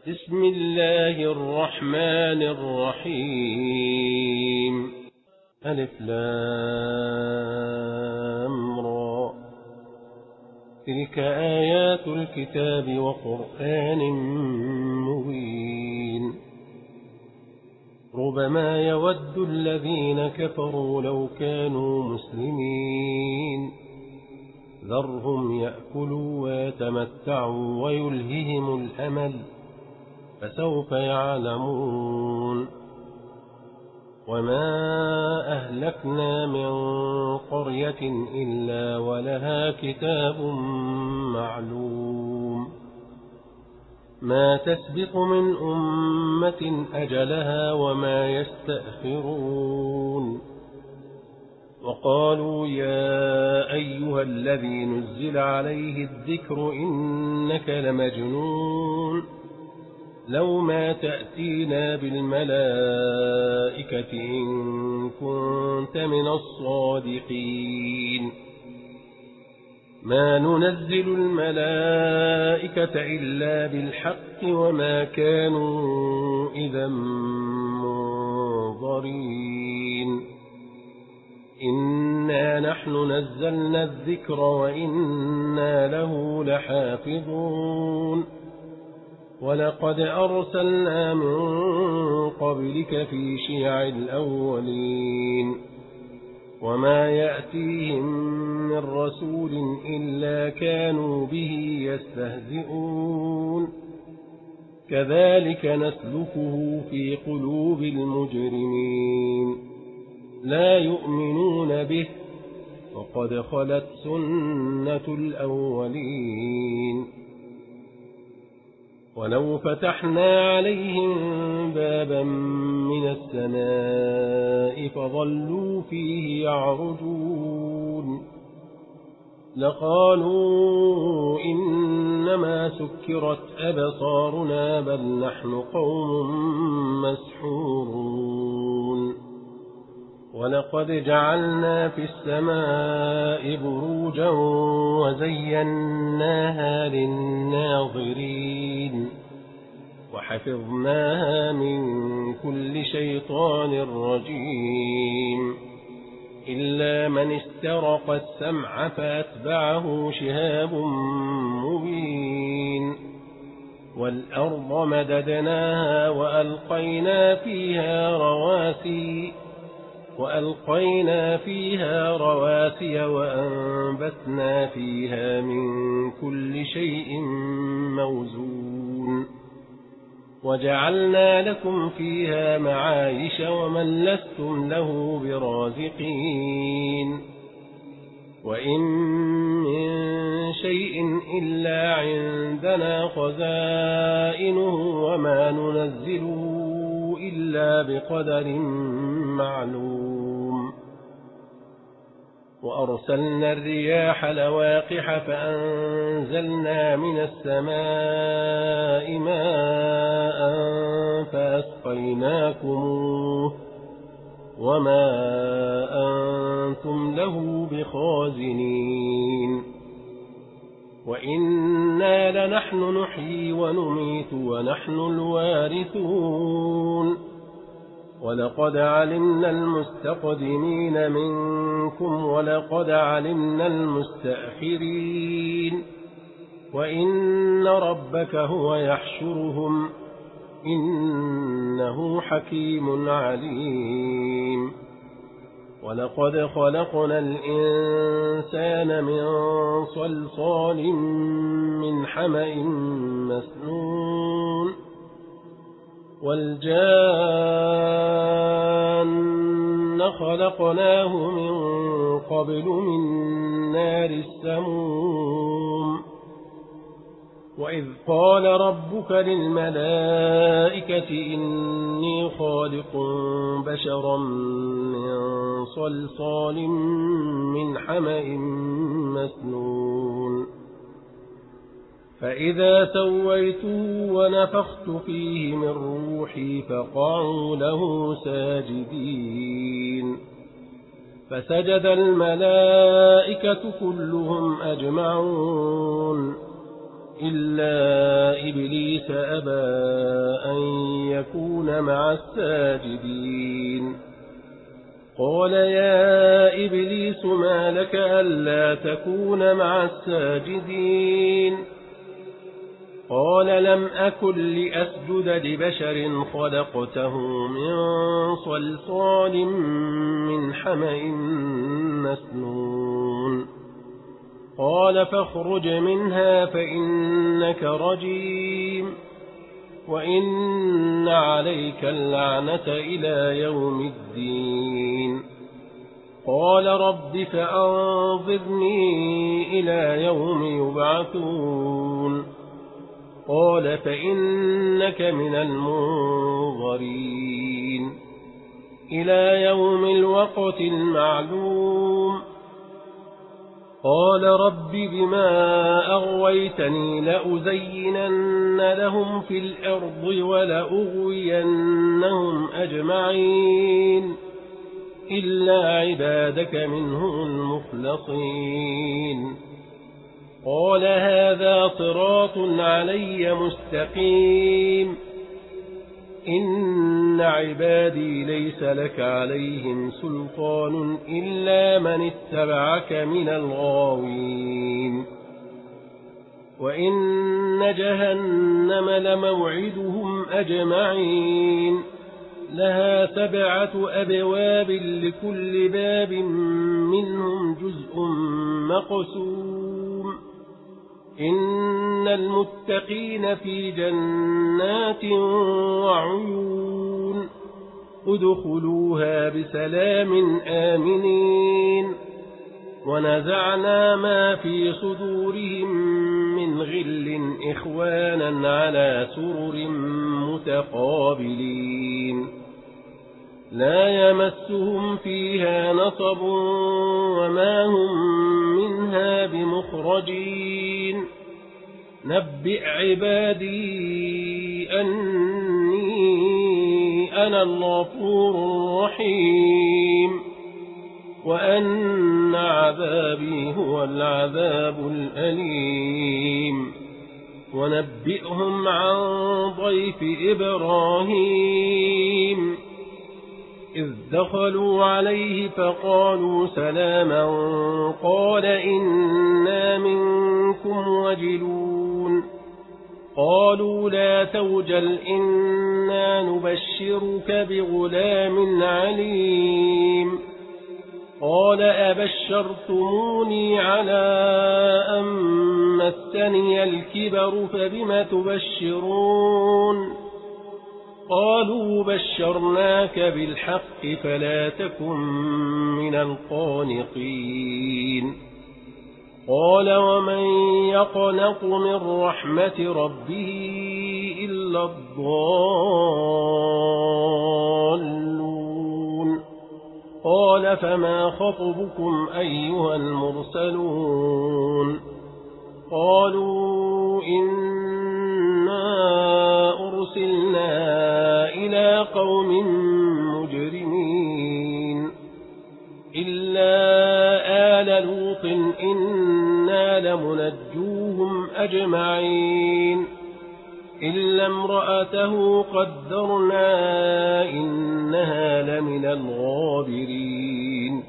بسم الله الرحمن الرحيم. ألف لام را. تلك آيات الكتاب وقرآن مبين. ربما يود الذين كفروا لو كانوا مسلمين. ذرهم يأكلوا ويتمتعوا ويلههم الأمل، فسوف يعلمون. وما أهلكنا من قرية إلا ولها كتاب معلوم. ما تسبق من أمة أجلها وما يستأخرون. وقالوا يا أيها الذي نزل عليه الذكر إنك لمجنون. لو ما تأتينا بالملائكة إن كنت من الصادقين. ما ننزل الملائكة إلا بالحق وما كانوا إذا منظرين. إنا نحن نزلنا الذكر وإنا له لحافظون. ولقد أرسلنا من قبلك في شيع الأولين. وما يأتيهم من رسول إلا كانوا به يستهزئون. كذلك نسلكه في قلوب المجرمين. لا يؤمنون به وقد خلت سنة الأولين. ولو فتحنا عليهم بابا من السماء فظلوا فيه يعرجون لقالوا إنما سكرت أبصارنا بل نحن قوم مسحورون. ولقد جعلنا في السماء بروجا وزيناها للناظرين وحفظناها من كل شيطان رجيم إلا من استرق السمع فأتبعه شهاب مبين. والأرض مددناها وألقينا فيها رواسي وأنبتنا فيها من كل شيء موزون. وجعلنا لكم فيها معايش ومن لستم له برازقين. وإن من شيء إلا عندنا خزائنه وما ننزله إلا بقدر معلوم. وأرسلنا الرياح لواقح فأنزلنا من السماء ماء فأسقيناكموه وما أنتم له بخازنين. وإنا لنحن نحيي ونميت ونحن الوارثون. ولقد علمنا المستقدمين منكم ولقد علمنا المستأخرين. وإن ربك هو يحشرهم إنه حكيم عليم. ولقد خلقنا الإنسان من صلصال من حمأ مسنون. والجان خلقناه من قبل من نار السموم. وإذ قال ربك للملائكة إني خالق بشرا من صلصال من حمأ مسنون. فإذا سويته ونفخت فيه من روحي فقعوا له ساجدين. فسجد الملائكة كلهم أجمعون إلا إبليس أبى أن يكون مع الساجدين قال يا إبليس ما لك ألا تكون مع الساجدين قال لم أكن لأسجد لبشر خلقته من صلصال من حمأ مسنون قال فاخرج منها فإنك رجيم وإن عليك اللعنة إلى يوم الدين قال رب فأنظرني إلى يوم يبعثون قال فإنك من المنظرين إلى يوم الوقت المعلوم قال رب بما أغويتني لأزينن لهم في الأرض ولأغوينهم أجمعين إلا عبادك منهم المخلصين قال هذا صراط علي مستقيم إن عبادي ليس لك عليهم سلطان إلا من اتبعك من الغاوين وإن جهنم لموعدهم أجمعين لها 7 أبواب لكل باب منهم جزء مقسوم إن المتقين في جنات وعيون ادخلوها بسلام آمنين ونزعنا ما في صدورهم من غل إخوانا على سرر متقابلين لا يمسهم فيها نصب وما هم منها بمخرجين نبئ عبادي أني أنا الغفور الرحيم وأن عذابي هو العذاب الأليم ونبئهم عن ضيف إبراهيم إذ دخلوا عليه فقالوا سلاما قال إنا منكم وجلون قالوا لا توجل إنا نبشرك بغلام عليم قال أبشرتموني على أن مسني الكبر فبم تبشرون قالوا بشرناك بالحق فلا تكن من القانطين قال ومن يقنط من رحمة ربه إلا الضالون قال فما خطبكم أيها المرسلون قالوا إنا أرسلنا إلى قوم مجرمين إلا آل لوط إنا لمنجوهم أجمعين إلا امرأته قدرنا إنها لمن الغابرين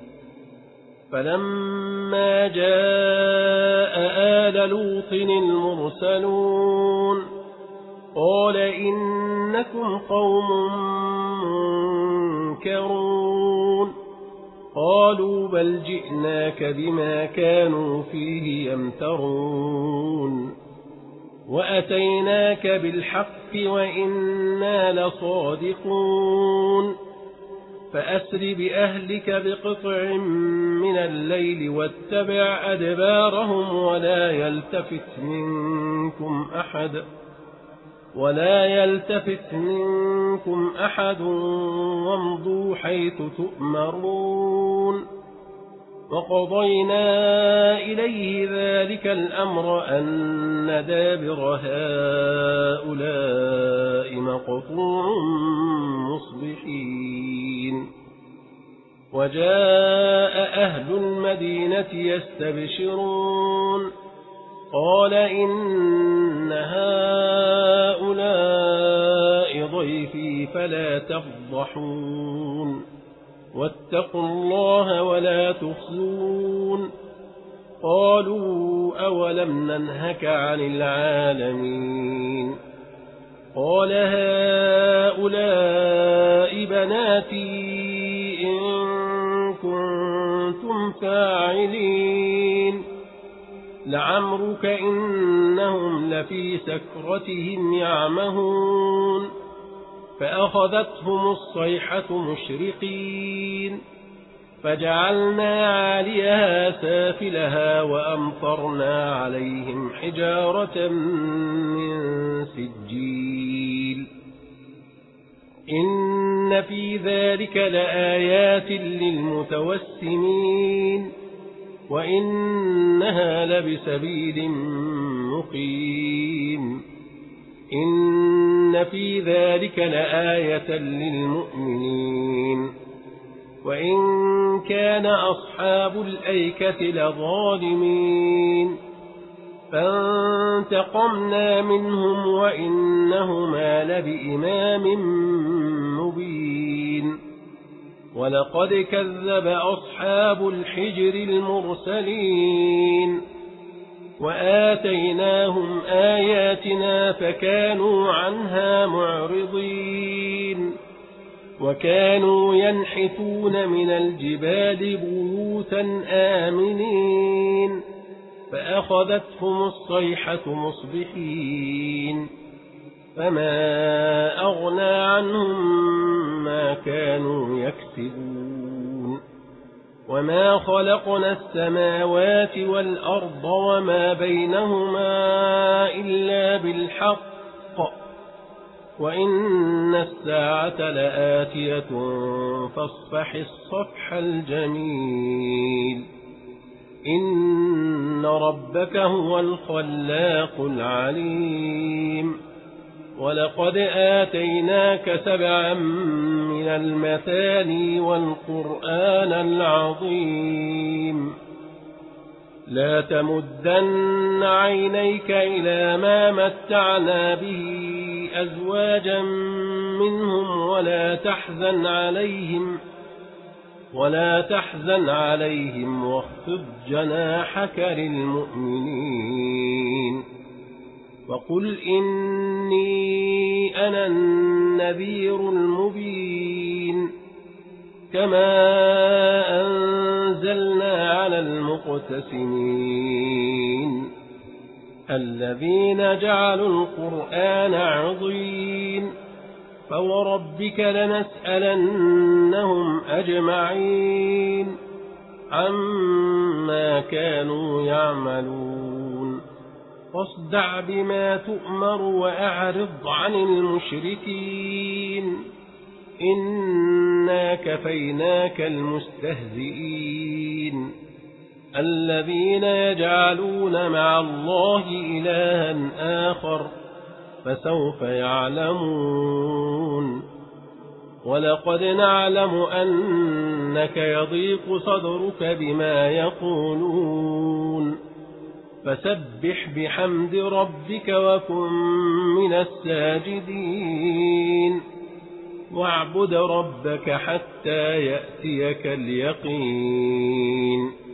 فلما جاء آل لوط المرسلون قال إنكم قوم منكرون قالوا بل جئناك بما كانوا فيه يمترون وأتيناك بالحق وإنا لصادقون فأسر بأهلك بقطع من الليل واتبع أدبارهم ولا يلتفت منكم أحد وامضوا حيث تؤمرون وقضينا إليه ذلك الأمر أن دابر هؤلاء مقطوع مصبحين وجاء أهل المدينة يستبشرون قال إن هؤلاء ضيفي فلا تفضحون واتقوا الله ولا تخزون قالوا أولم ننهك عن العالمين قال هؤلاء بناتي إن كنتم فاعلين لعمرك إنهم لفي سكرتهم يعمهون فأخذتهم الصيحة مشرقين فجعلنا عاليها سافلها وأمطرنا عليهم حجارة من سجيل إن في ذلك لآيات للمتوسمين وإنها لبسبيل مقيم إن في ذلك لآية للمؤمنين وإن كان أصحاب الأيكة لظالمين فانتقمنا منهم وإنهما لبإمام مبين ولقد كذب أصحاب الحجر المرسلين وآتيناهم آياتنا فكانوا عنها معرضين وكانوا ينحتون من الجبال بيوتا آمنين فأخذتهم الصيحة مصبحين فما أغنى عنهم ما كانوا يكسبون وما خلقنا السماوات والأرض وما بينهما إلا بالحق وإن الساعة لآتية فاصفح الصفح الجميل إن ربك هو الخلاق العليم ولقد آتيناك 7 من المثاني والقرآن العظيم لا تمدن عينيك إلى ما متعنا به أزواجا منهم ولا تحزن عليهم واخفض جناحك للمؤمنين وقل إني أنا النذير المبين كما أنزلنا على المقتسمين الذين جعلوا القرآن عضين فوربك لنسألنهم أجمعين عما كانوا يعملون فاصدع بما تؤمر وأعرض عن المشركين إنا كفيناك المستهزئين الذين يجعلون مع الله إلها آخر فسوف يعلمون ولقد نعلم أنك يضيق صدرك بما يقولون فسبح بحمد ربك وكن من الساجدين واعبد ربك حتى يأتيك اليقين